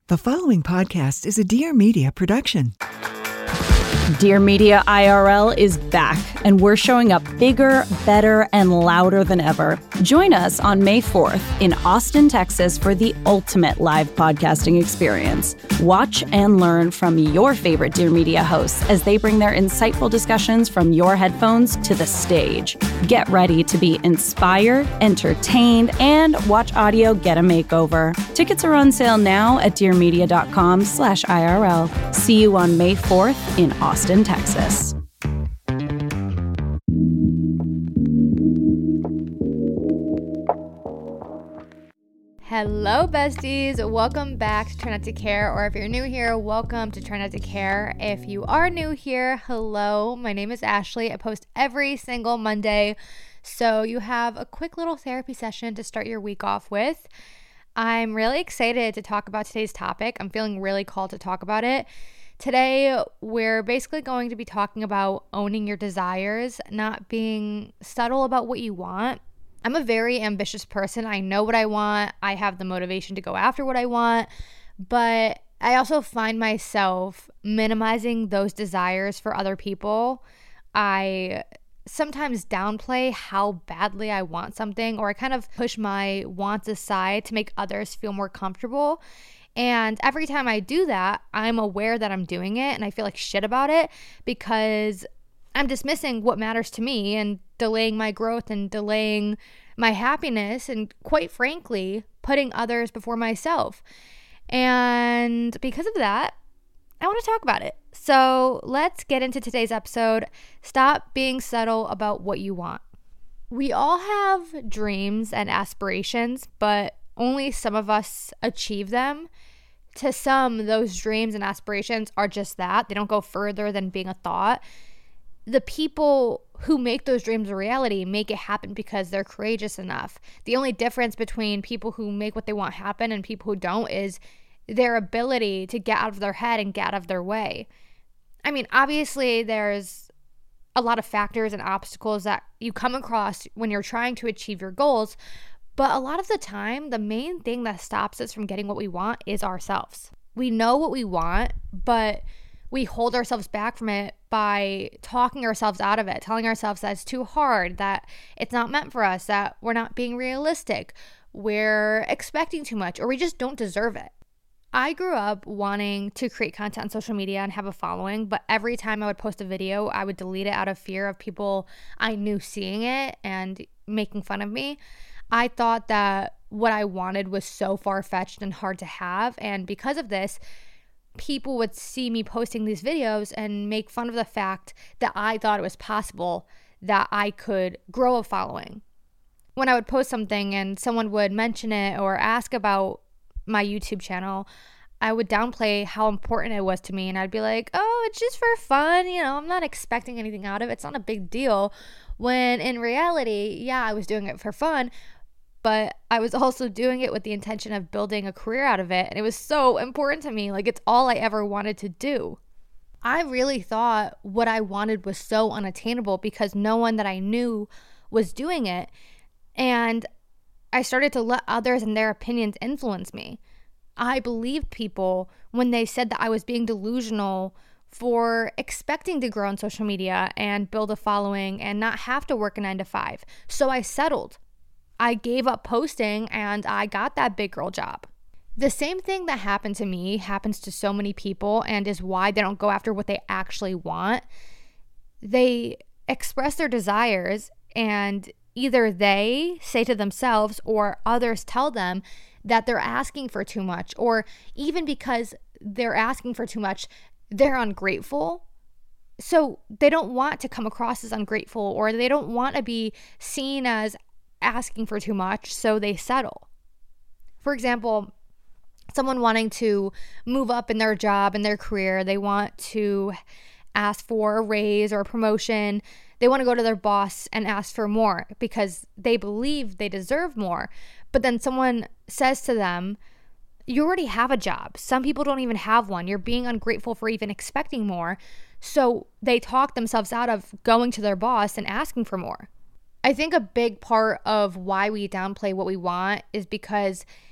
The following podcast is a Dear Media production. Dear Media IRL is back, and we're showing up bigger, better, and louder than ever. Join us on May 4th in Austin, Texas for the ultimate live podcasting experience. Watch and learn from your favorite Dear Media hosts as they bring their insightful discussions from your headphones to the stage. Get ready to be inspired, entertained, and watch audio get a makeover. Tickets are on sale now at dearmedia.com/IRL. See you on May 4th in Austin, Texas. Hello, besties. Welcome back to Try Not to Care, or if you're new here, welcome to Try Not to Care. If you are new here, hello. My name is Ashley. I post every single Monday, so you have a quick little therapy session to start your week off with. I'm really excited to talk about today's topic. I'm feeling really called to talk about it. Today, we're basically going to be talking about owning your desires, not being subtle about what you want. I'm a very ambitious person. I know what I want. I have the motivation to go after what I want, but I also find myself minimizing those desires for other people. I sometimes downplay how badly I want something, or I kind of push my wants aside to make others feel more comfortable. And every time I do that, I'm aware that I'm doing it, and I feel like shit about it because I'm dismissing what matters to me and delaying my growth and delaying my happiness and, quite frankly, putting others before myself. And because of that, I want to talk about it. So let's get into today's episode. Stop being subtle about what you want. We all have dreams and aspirations, but only some of us achieve them. To some, those dreams and aspirations are just that. They don't go further than being a thought. The people who make those dreams a reality make it happen because they're courageous enough. The only difference between people who make what they want happen and people who don't is their ability to get out of their head and get out of their way. I mean, obviously, there's a lot of factors and obstacles that you come across when you're trying to achieve your goals, but a lot of the time, the main thing that stops us from getting what we want is ourselves. We know what we want, but we hold ourselves back from it by talking ourselves out of it, telling ourselves that it's too hard, that it's not meant for us, that we're not being realistic, we're expecting too much, or we just don't deserve it. I grew up wanting to create content on social media and have a following, but every time I would post a video, I would delete it out of fear of people I knew seeing it and making fun of me. I thought that what I wanted was so far-fetched and hard to have, and because of this, people would see me posting these videos and make fun of the fact that I thought it was possible that I could grow a following. When I would post something and someone would mention it or ask about my YouTube channel, I would downplay how important it was to me, and I'd be like, oh, it's just for fun, I'm not expecting anything out of it, it's not a big deal, when in reality, yeah, I was doing it for fun, but I was also doing it with the intention of building a career out of it. And it was so important to me. Like, it's all I ever wanted to do. I really thought what I wanted was so unattainable because no one that I knew was doing it. And I started to let others and their opinions influence me. I believed people when they said that I was being delusional for expecting to grow on social media and build a following and not have to work a 9-to-5. So I settled. I gave up posting and I got that big girl job. The same thing that happened to me happens to so many people and is why they don't go after what they actually want. They express their desires and either they say to themselves or others tell them that they're asking for too much, or even because they're asking for too much, they're ungrateful. So they don't want to come across as ungrateful, or they don't want to be seen as asking for too much, so they settle. For example, someone wanting to move up in their job, in their career, they want to ask for a raise or a promotion. They want to go to their boss and ask for more because they believe they deserve more. But then someone says to them, you already have a job. Some people don't even have one. You're being ungrateful for even expecting more. So they talk themselves out of going to their boss and asking for more. I think a big part of why we downplay what we want is because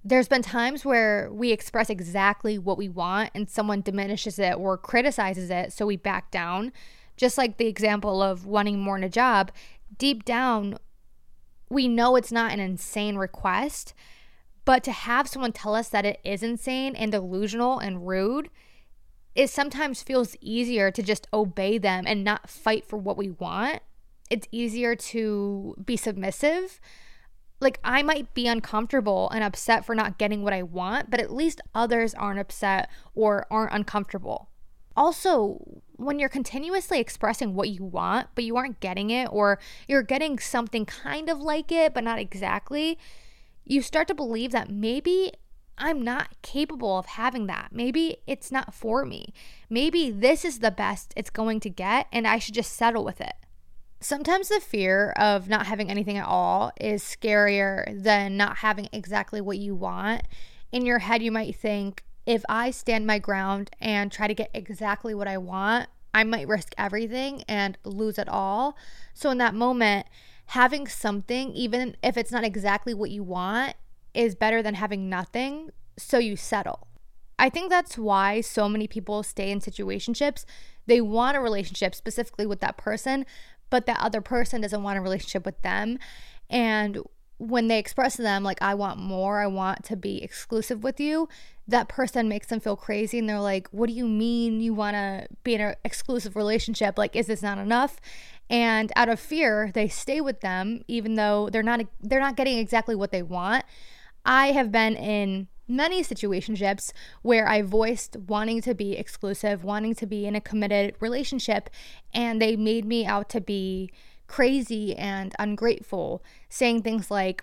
There's been times where we express exactly what we want and someone diminishes it or criticizes it, so we back down. Just like the example of wanting more in a job, deep down, we know it's not an insane request, but to have someone tell us that it is insane and delusional and rude, it sometimes feels easier to just obey them and not fight for what we want. It's easier to be submissive. Like, I might be uncomfortable and upset for not getting what I want, but at least others aren't upset or aren't uncomfortable. Also, when you're continuously expressing what you want, but you aren't getting it, or you're getting something kind of like it, but not exactly, you start to believe that maybe I'm not capable of having that. Maybe it's not for me. Maybe this is the best it's going to get, and I should just settle with it. Sometimes the fear of not having anything at all is scarier than not having exactly what you want. In your head, you might think, if I stand my ground and try to get exactly what I want, I might risk everything and lose it all. So in that moment, having something, even if it's not exactly what you want, is better than having nothing, so you settle. I think that's why so many people stay in situationships. They want a relationship specifically with that person, but that other person doesn't want a relationship with them. And when they express to them, like, I want more, I want to be exclusive with you, that person makes them feel crazy. And they're like, what do you mean you want to be in an exclusive relationship? Like, is this not enough? And out of fear, they stay with them, even though they're not getting exactly what they want. I have been in many situationships where I voiced wanting to be exclusive, wanting to be in a committed relationship, and they made me out to be crazy and ungrateful, saying things like,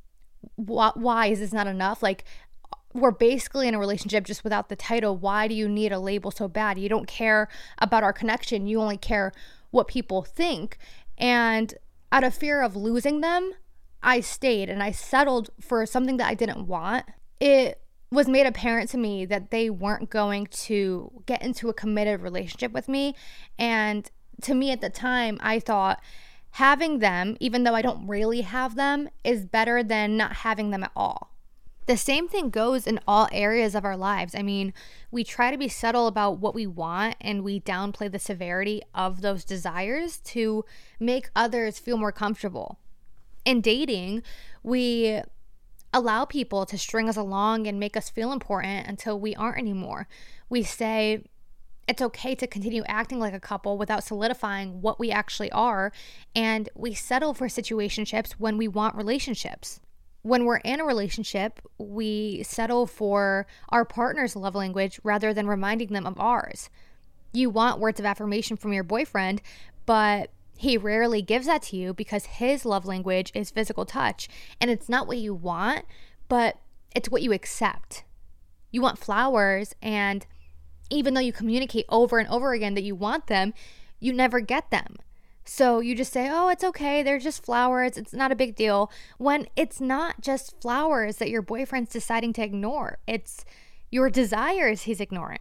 why is this not enough? Like, we're basically in a relationship just without the title. Why do you need a label so bad? You don't care about our connection. You only care what people think. And out of fear of losing them, I stayed and I settled for something that I didn't want. It was made apparent to me that they weren't going to get into a committed relationship with me. And to me at the time, I thought having them, even though I don't really have them, is better than not having them at all. The same thing goes in all areas of our lives. I mean, we try to be subtle about what we want and we downplay the severity of those desires to make others feel more comfortable. In dating, we allow people to string us along and make us feel important until we aren't anymore. We say it's okay to continue acting like a couple without solidifying what we actually are, and we settle for situationships when we want relationships. When we're in a relationship, we settle for our partner's love language rather than reminding them of ours. You want words of affirmation from your boyfriend, but he rarely gives that to you because his love language is physical touch, and it's not what you want, but it's what you accept. You want flowers, and even though you communicate over and over again that you want them, you never get them. So you just say, oh, it's okay, they're just flowers, it's not a big deal, when it's not just flowers that your boyfriend's deciding to ignore. It's your desires he's ignoring.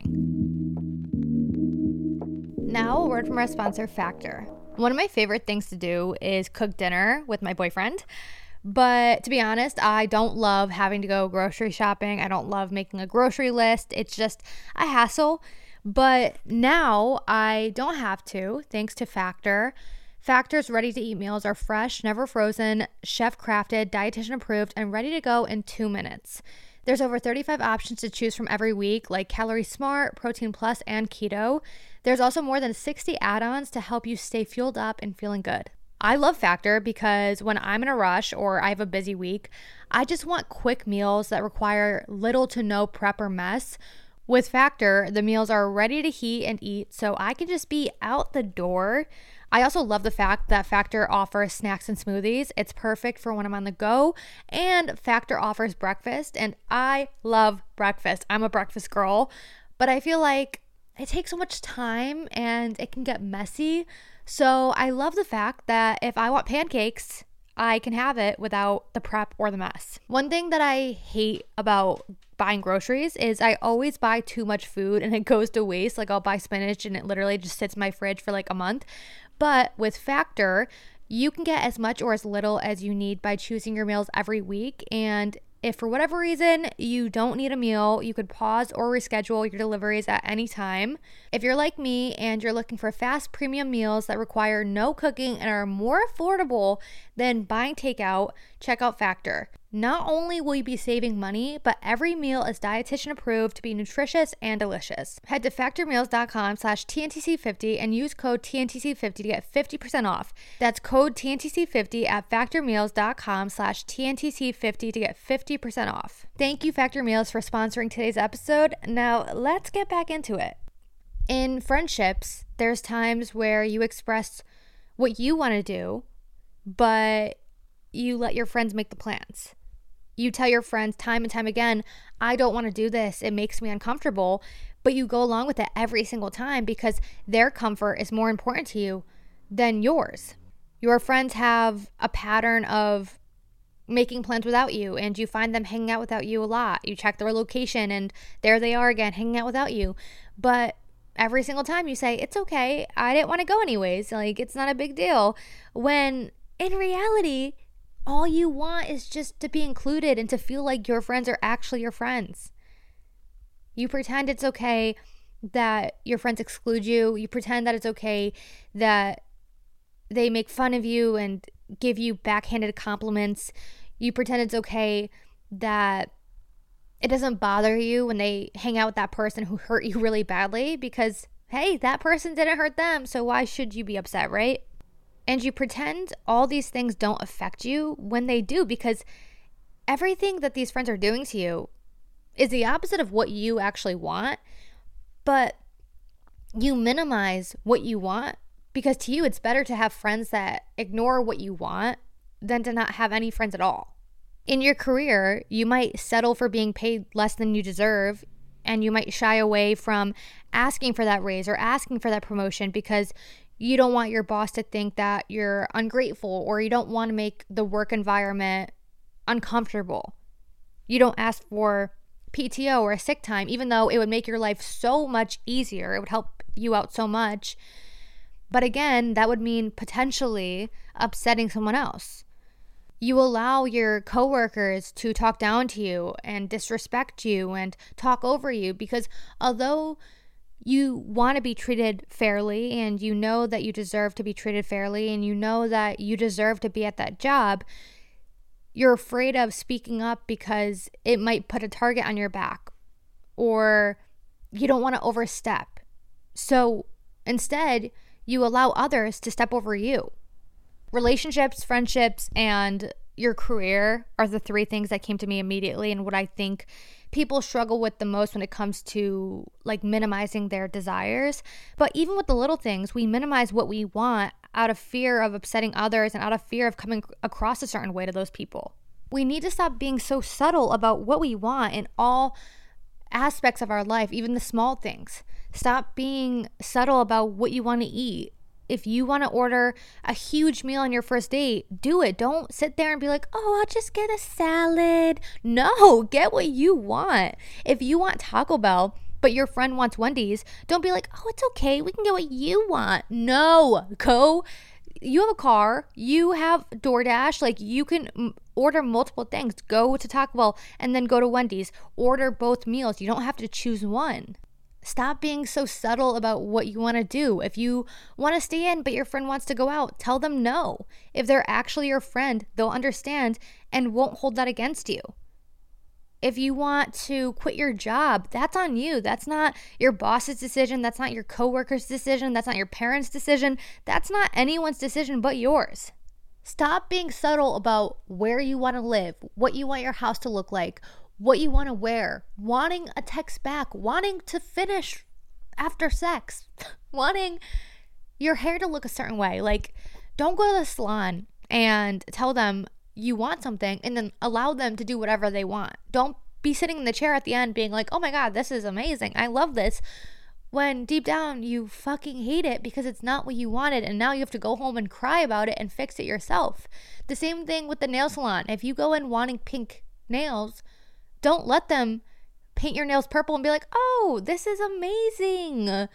Now, a word from our sponsor, Factor. One of my favorite things to do is cook dinner with my boyfriend. But to be honest, I don't love having to go grocery shopping. I don't love making a grocery list. It's just a hassle. But now I don't have to, thanks to Factor. Factor's ready-to-eat meals are fresh, never frozen, chef-crafted, dietitian approved, and ready to go in 2 minutes. There's over 35 options to choose from every week, like Calorie Smart, Protein Plus, and Keto. There's also more than 60 add-ons to help you stay fueled up and feeling good. I love Factor because when I'm in a rush or I have a busy week, I just want quick meals that require little to no prep or mess. With Factor, the meals are ready to heat and eat, so I can just be out the door. I also love the fact that Factor offers snacks and smoothies. It's perfect for when I'm on the go, and Factor offers breakfast, and I love breakfast. I'm a breakfast girl, but I feel like it takes so much time and it can get messy. So I love the fact that if I want pancakes, I can have it without the prep or the mess. One thing that I hate about buying groceries is I always buy too much food and it goes to waste. Like, I'll buy spinach and it literally just sits in my fridge for like a month. But with Factor, you can get as much or as little as you need by choosing your meals every week, and If for whatever reason you don't need a meal, you could pause or reschedule your deliveries at any time. If you're like me and you're looking for fast premium meals that require no cooking and are more affordable than buying takeout, check out Factor. Not only will you be saving money, but every meal is dietitian approved to be nutritious and delicious. Head to factormeals.com/TNTC50 and use code TNTC50 to get 50% off. That's code TNTC50 at factormeals.com/TNTC50 to get 50% off. Thank you, Factor Meals, for sponsoring today's episode. Now let's get back into it. In friendships, there's times where you express what you want to do, but you let your friends make the plans. You tell your friends time and time again, I don't want to do this. It makes me uncomfortable. But you go along with it every single time because their comfort is more important to you than yours. Your friends have a pattern of making plans without you, and you find them hanging out without you a lot. You check their location and there they are again, hanging out without you. But every single time you say, it's okay, I didn't want to go anyways. Like, it's not a big deal. When in reality, all you want is just to be included and to feel like your friends are actually your friends. You pretend it's okay that your friends exclude you. You pretend that it's okay that they make fun of you and give you backhanded compliments. You pretend it's okay that it doesn't bother you when they hang out with that person who hurt you really badly because, hey, that person didn't hurt them, so why should you be upset, right? And you pretend all these things don't affect you when they do, because everything that these friends are doing to you is the opposite of what you actually want, but you minimize what you want because to you it's better to have friends that ignore what you want than to not have any friends at all. In your career, you might settle for being paid less than you deserve, and you might shy away from asking for that raise or asking for that promotion because you don't want your boss to think that you're ungrateful, or you don't want to make the work environment uncomfortable. You don't ask for PTO or a sick time, even though it would make your life so much easier. It would help you out so much. But again, that would mean potentially upsetting someone else. You allow your coworkers to talk down to you and disrespect you and talk over you because although you want to be treated fairly and you know that you deserve to be treated fairly and you know that you deserve to be at that job, you're afraid of speaking up because it might put a target on your back or you don't want to overstep. So instead, you allow others to step over you. Relationships, friendships, and your career are the three things that came to me immediately and what I think people struggle with the most when it comes to like minimizing their desires. But even with the little things, we minimize what we want out of fear of upsetting others and out of fear of coming across a certain way to those people. We need to stop being so subtle about what we want in all aspects of our life, even the small things. Stop being subtle about what you want to eat. If you want to order a huge meal on your first date, do it. Don't sit there and be like, oh, I'll just get a salad. No, get what you want. If you want Taco Bell, but your friend wants Wendy's, don't be like, oh, it's okay. We can get what you want. No, go. You have a car. You have DoorDash. Like, you can order multiple things. Go to Taco Bell and then go to Wendy's. Order both meals. You don't have to choose one. Stop being so subtle about what you want to do. If you want to stay in, but your friend wants to go out, tell them no. If they're actually your friend, they'll understand and won't hold that against you. If you want to quit your job, that's on you. That's not your boss's decision. That's not your coworker's decision. That's not your parents' decision. That's not anyone's decision but yours. Stop being subtle about where you want to live, what you want your house to look like, what you want to wear, wanting a text back, wanting to finish after sex, wanting your hair to look a certain way. Like, don't go to the salon and tell them you want something and then allow them to do whatever they want. Don't be sitting in the chair at the end being like, oh my God, this is amazing. I love this. When deep down you fucking hate it because it's not what you wanted and now you have to go home and cry about it and fix it yourself. The same thing with the nail salon. If you go in wanting pink nails, don't let them paint your nails purple and be like, oh, this is amazing.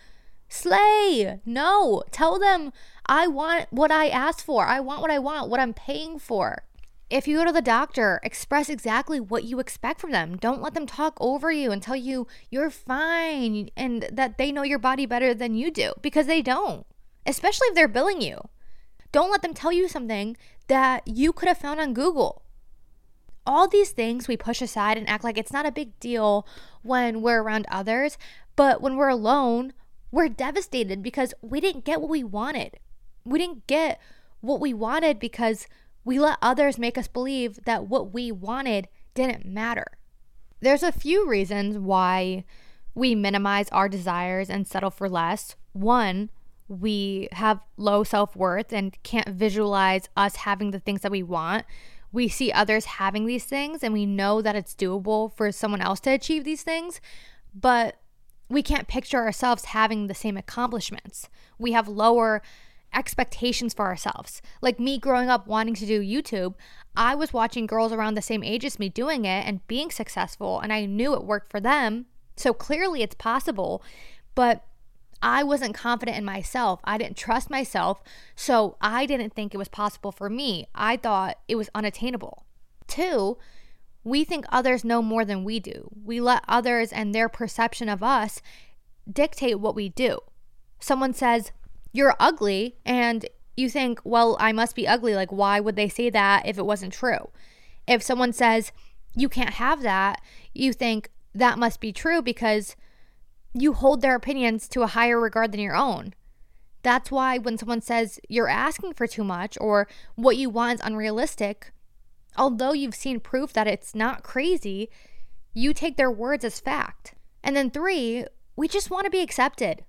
Slay. No, tell them I want what I asked for. I want what I want, what I'm paying for. If you go to the doctor, express exactly what you expect from them. Don't let them talk over you and tell you you're fine and that they know your body better than you do, because they don't, especially if they're billing you. Don't let them tell you something that you could have found on Google. All these things we push aside and act like it's not a big deal when we're around others, but when we're alone, we're devastated because we didn't get what we wanted. We didn't get what we wanted because we let others make us believe that what we wanted didn't matter. There's a few reasons why we minimize our desires and settle for less. One, we have low self-worth and can't visualize us having the things that we want. We see others having these things and we know that it's doable for someone else to achieve these things, but we can't picture ourselves having the same accomplishments. We have lower expectations for ourselves. Like me growing up wanting to do YouTube, I was watching girls around the same age as me doing it and being successful, and I knew it worked for them. So clearly it's possible, but I wasn't confident in myself. I didn't trust myself, so I didn't think it was possible for me. I thought it was unattainable. Two, we think others know more than we do. We let others and their perception of us dictate what we do. Someone says, "You're ugly," and you think, well, I must be ugly. Like, why would they say that if it wasn't true? If someone says, "You can't have that," you think that must be true because you hold their opinions to a higher regard than your own. That's why when someone says you're asking for too much or what you want is unrealistic, although you've seen proof that it's not crazy, you take their words as fact. And then three, we just want to be accepted.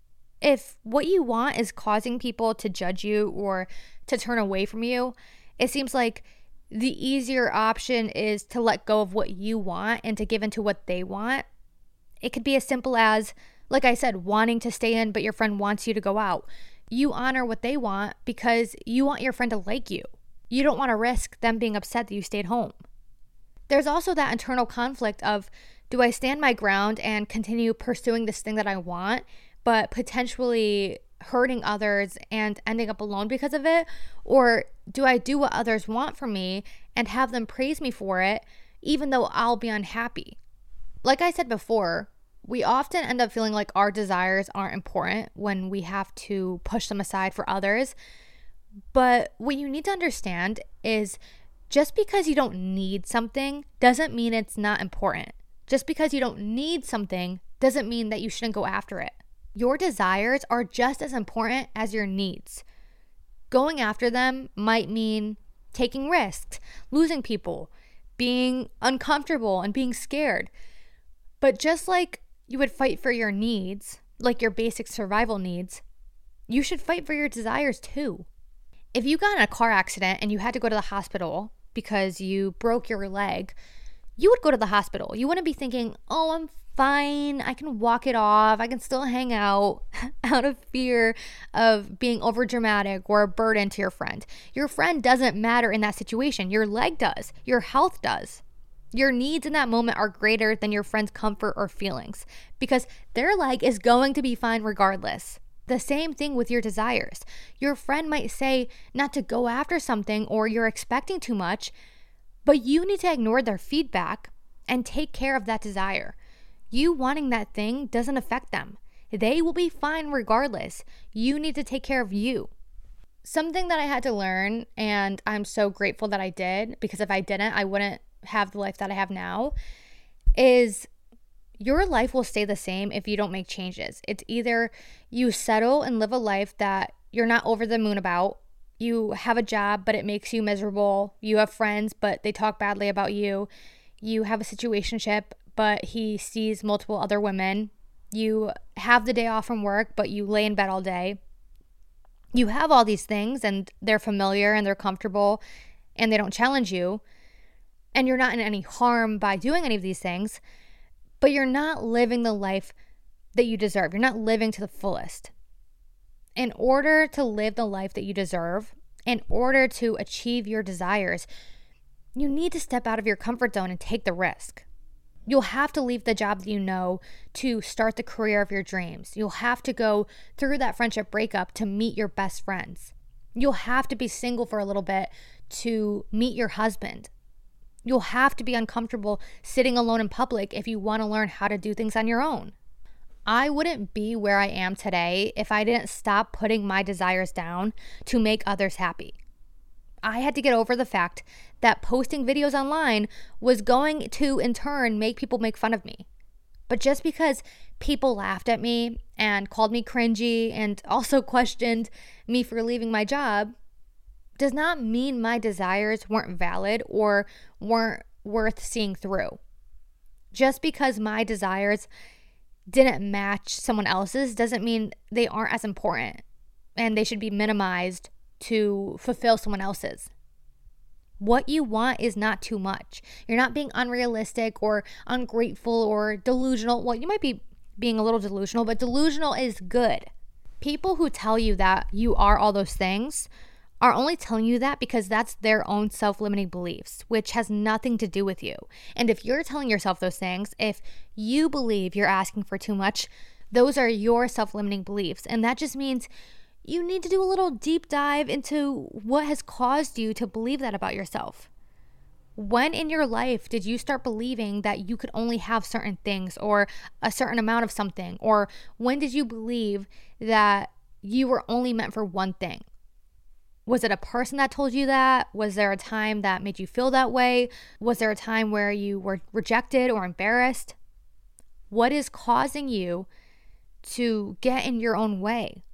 If what you want is causing people to judge you or to turn away from you, it seems like the easier option is to let go of what you want and to give into what they want. It could be as simple as, like I said, wanting to stay in, but your friend wants you to go out. You honor what they want because you want your friend to like you. You don't want to risk them being upset that you stayed home. There's also that internal conflict of, do I stand my ground and continue pursuing this thing that I want, but potentially hurting others and ending up alone because of it? Or do I do what others want from me and have them praise me for it, even though I'll be unhappy? Like I said before, we often end up feeling like our desires aren't important when we have to push them aside for others. But what you need to understand is just because you don't need something doesn't mean it's not important. Just because you don't need something doesn't mean that you shouldn't go after it. Your desires are just as important as your needs. Going after them might mean taking risks, losing people, being uncomfortable and being scared. But just like you would fight for your needs, like your basic survival needs, you should fight for your desires too. If you got in a car accident and you had to go to the hospital because you broke your leg, you would go to the hospital. You wouldn't be thinking, oh, I'm fine, I can walk it off, I can still hang out of fear of being overdramatic or a burden to your friend. Your friend doesn't matter in that situation. Your leg does. Your health does. Your needs in that moment are greater than your friend's comfort or feelings because their leg is going to be fine regardless. The same thing with your desires. Your friend might say not to go after something or you're expecting too much, but you need to ignore their feedback and take care of that desire. You wanting that thing doesn't affect them. They will be fine regardless. You need to take care of you. Something that I had to learn, and I'm so grateful that I did, because if I didn't, I wouldn't have the life that I have now, is your life will stay the same if you don't make changes. It's either you settle and live a life that you're not over the moon about, you have a job but it makes you miserable, you have friends but they talk badly about you, you have a situationship but he sees multiple other women, you have the day off from work but you lay in bed all day. You have all these things and they're familiar and they're comfortable and they don't challenge you. And you're not in any harm by doing any of these things, but you're not living the life that you deserve. You're not living to the fullest. In order to live the life that you deserve, in order to achieve your desires, you need to step out of your comfort zone and take the risk. You'll have to leave the job that you know to start the career of your dreams. You'll have to go through that friendship breakup to meet your best friends. You'll have to be single for a little bit to meet your husband. You'll have to be uncomfortable sitting alone in public if you want to learn how to do things on your own. I wouldn't be where I am today if I didn't stop putting my desires down to make others happy. I had to get over the fact that posting videos online was going to, in turn, make people make fun of me. But just because people laughed at me and called me cringy and also questioned me for leaving my job does not mean my desires weren't valid or weren't worth seeing through. Just because my desires didn't match someone else's doesn't mean they aren't as important and they should be minimized to fulfill someone else's. What you want is not too much. You're not being unrealistic or ungrateful or delusional. Well, you might be being a little delusional, but delusional is good. People who tell you that you are all those things are only telling you that because that's their own self-limiting beliefs, which has nothing to do with you. And if you're telling yourself those things, if you believe you're asking for too much, those are your self-limiting beliefs. And that just means you need to do a little deep dive into what has caused you to believe that about yourself. When in your life did you start believing that you could only have certain things or a certain amount of something? Or when did you believe that you were only meant for one thing? Was it a person that told you that? Was there a time that made you feel that way? Was there a time where you were rejected or embarrassed? What is causing you to get in your own way?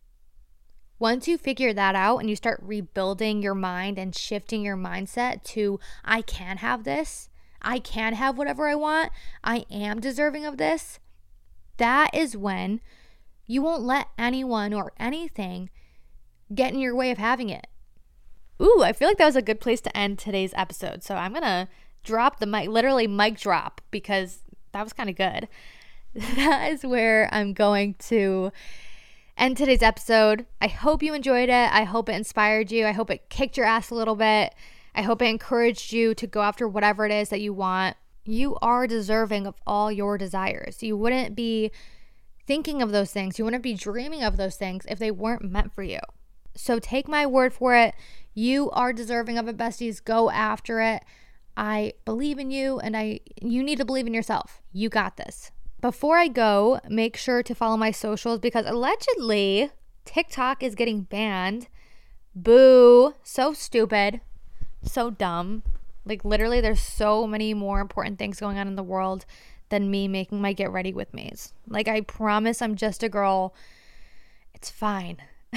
Once you figure that out and you start rebuilding your mind and shifting your mindset to, I can have this, I can have whatever I want, I am deserving of this, that is when you won't let anyone or anything get in your way of having it. Ooh, I feel like that was a good place to end today's episode. So I'm going to drop the mic, literally mic drop, because that was kind of good. That is where I'm going to end today's episode. I hope you enjoyed it. I hope it inspired you. I hope it kicked your ass a little bit. I hope it encouraged you to go after whatever it is that you want. You are deserving of all your desires. You wouldn't be thinking of those things. You wouldn't be dreaming of those things if they weren't meant for you. So take my word for it. You are deserving of it, besties. Go after it. I believe in you, and you need to believe in yourself. You got this. Before I go, make sure to follow my socials because allegedly TikTok is getting banned. Boo. So stupid. So dumb. Like literally there's so many more important things going on in the world than me making my get ready with me's. Like I promise I'm just a girl. It's fine.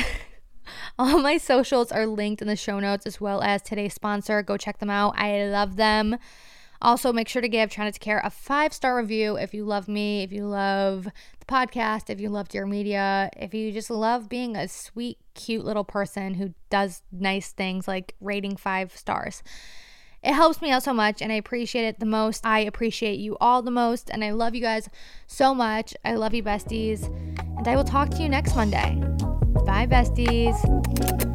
All my socials are linked in the show notes as well as today's sponsor. Go check them out. I love them. Also, make sure to give Try Not to Care a 5-star review if you love me, if you love the podcast, if you love Dear Media, if you just love being a sweet, cute little person who does nice things like rating 5 stars. It helps me out so much and I appreciate it the most. I appreciate you all the most and I love you guys so much. I love you, besties. And I will talk to you next Monday. Bye, besties.